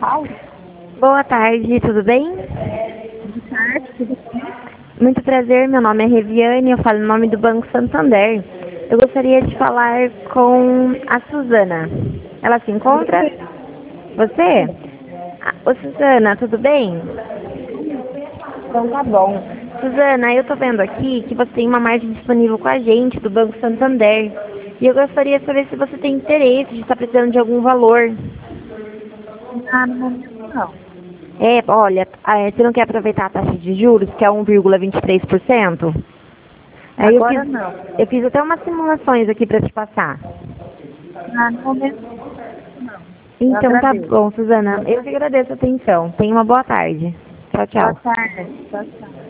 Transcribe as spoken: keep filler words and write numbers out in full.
Paulo? Boa tarde, tudo bem? Boa tarde, tudo bem? Muito prazer, meu nome é Reviane, eu falo em nome do Banco Santander. Eu gostaria de falar com a Suzana. Ela se encontra? Você? Ah, ô Suzana, tudo bem? Então tá bom. Suzana, eu tô vendo aqui que você tem uma margem disponível com a gente do Banco Santander. E eu gostaria de saber se você tem interesse de estar precisando de algum valor. Ah, no momento não. É, olha, é, você não quer aproveitar a taxa de juros, que é um vírgula vinte e três por cento? Aí eu fiz, Agora não. eu fiz até umas simulações aqui para te passar. Ah, no momento não. Eu Então tá agradeço. bom, Suzana. Eu que agradeço a atenção. Tenha uma boa tarde. Tchau, Boa tchau. tarde. Tchau, tchau.